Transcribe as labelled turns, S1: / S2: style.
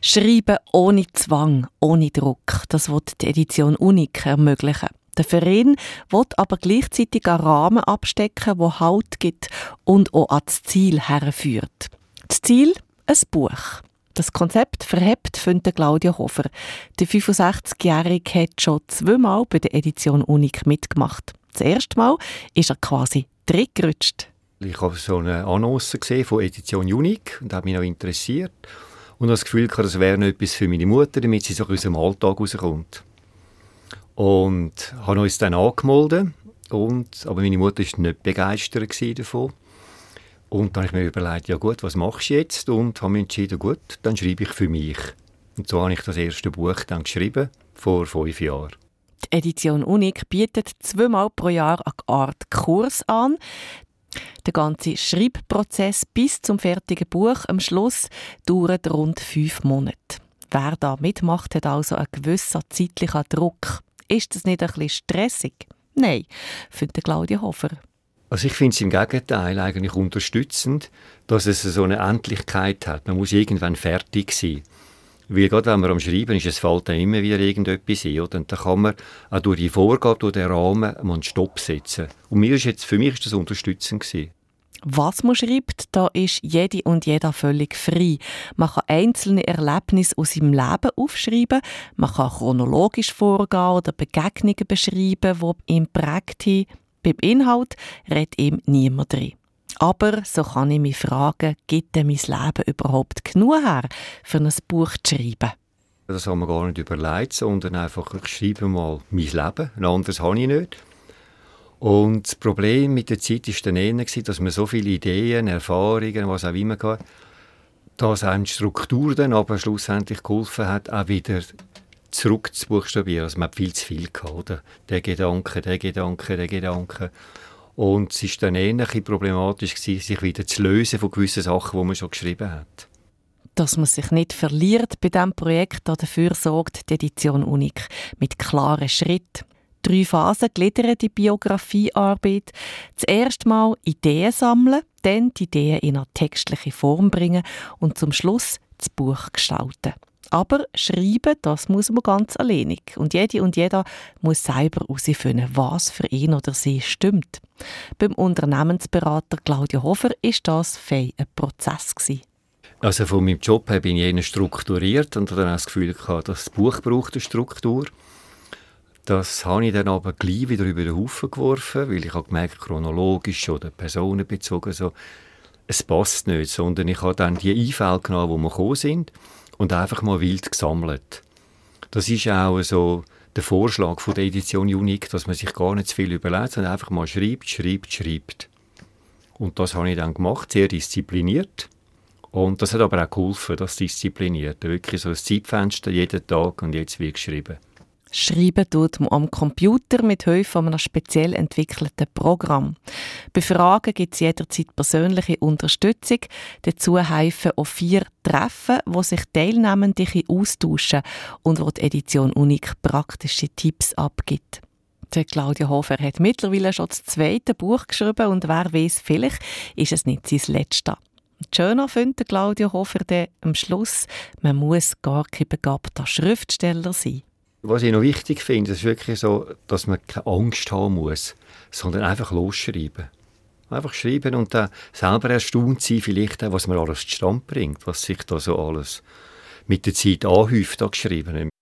S1: Schreiben ohne Zwang, ohne Druck. Das wird die Edition Unique ermöglichen. Der Verein will aber gleichzeitig einen Rahmen abstecken, der Halt gibt und auch an das Ziel herführt. Das Ziel? Ein Buch. Das Konzept verhebt, findet Claudia Hofer. Der 65-Jährige hat schon 2-mal bei der Edition Unique mitgemacht. Das erste Mal ist er quasi reingerutscht.
S2: Ich habe so eine Annonce gesehen von Edition Unique und habe mich noch interessiert. Und das Gefühl hatte, das wäre noch etwas für meine Mutter, damit sie so aus dem Alltag rauskommt. Und habe uns dann angemeldet. Aber meine Mutter war nicht begeistert davon. Und dann habe ich mir überlegt, ja gut, was machst du jetzt? Und habe mich entschieden, gut, dann schreibe ich für mich. Und so habe ich das erste Buch dann geschrieben, vor 5 Jahren.
S1: Die Edition Unique bietet 2-mal pro Jahr eine Art Kurs an. Der ganze Schreibprozess bis zum fertigen Buch am Schluss dauert rund 5 Monate. Wer da mitmacht, hat also einen gewissen zeitlichen Druck. Ist das nicht ein bisschen stressig? Nein, findet Claudia Hofer.
S2: Also ich finde es im Gegenteil eigentlich unterstützend, dass es so eine Endlichkeit hat. Man muss irgendwann fertig sein. Weil gerade wenn man am Schreiben ist, es fällt dann immer wieder irgendetwas ein. Oder? Und dann kann man auch durch die Vorgabe, durch den Rahmen, mal einen Stopp setzen. Und für mich ist das unterstützend gewesen.
S1: Was man schreibt, da ist jede und jeder völlig frei. Man kann einzelne Erlebnisse aus seinem Leben aufschreiben, man kann chronologisch vorgehen oder Begegnungen beschreiben, die ihn geprägt haben. Beim Inhalt redet ihm niemand drin. Aber so kann ich mich fragen, gibt denn mein Leben überhaupt genug her, für ein Buch zu schreiben?
S2: Das haben wir gar nicht überlegt, sondern einfach, ich schreibe mal mein Leben, ein anderes habe ich nicht. Und das Problem mit der Zeit war dann eher, dass man so viele Ideen, Erfahrungen, was auch immer hatte, dass einem die Struktur dann aber schlussendlich geholfen hat, auch wieder zurück zu buchstabieren. Also man hat viel zu viel gehabt, oder? Der Gedanke. Und es war dann ähnlich problematisch, sich wieder zu lösen von gewissen Sachen, die man schon geschrieben hat.
S1: Dass man sich nicht verliert bei diesem Projekt, dafür sorgt die Edition Unique mit klaren Schritten. 3 Phasen gliedern die Biografiearbeit. Zuerst mal Ideen sammeln, dann die Ideen in eine textliche Form bringen und zum Schluss das Buch gestalten. Aber schreiben, das muss man ganz alleinig. Und jede und jeder muss selber herausfinden, was für ihn oder sie stimmt. Beim Unternehmensberater Claudia Hofer war das ein Prozess gewesen.
S2: Also von meinem Job her bin ich eher strukturiert und habe dann auch das Gefühl gehabt, dass das Buch braucht eine Struktur. Das habe ich dann aber gleich wieder über den Haufen geworfen, weil ich habe gemerkt, chronologisch oder personenbezogen, so, es passt nicht, sondern ich habe dann die Einfälle genommen, die wir gekommen sind, und einfach mal wild gesammelt. Das ist auch so der Vorschlag von der Edition Unique, dass man sich gar nicht zu viel überlegt, sondern einfach mal schreibt. Und das habe ich dann gemacht, sehr diszipliniert. Und das hat aber auch geholfen, das Disziplinierte. Wirklich so ein Zeitfenster, jeden Tag und jetzt wird geschrieben.
S1: Schreiben tut man am Computer mit Hilfe einem speziell entwickelten Programm. Bei Fragen gibt es jederzeit persönliche Unterstützung. Dazu helfen auch 4 Treffen, wo sich Teilnehmende austauschen und wo die Edition Unique praktische Tipps abgibt. Die Claudia Hofer hat mittlerweile schon das 2. Buch geschrieben und wer weiß, vielleicht ist es nicht sein letztes. Schöner findet Claudia Hofer dann am Schluss, man muss gar kein begabter Schriftsteller sein.
S2: Was ich noch wichtig finde, ist wirklich so, dass man keine Angst haben muss, sondern einfach losschreiben. Einfach schreiben und dann selber erstaunt sein, vielleicht auch, was man alles zustande bringt, was sich da so alles mit der Zeit anhäuft, geschrieben.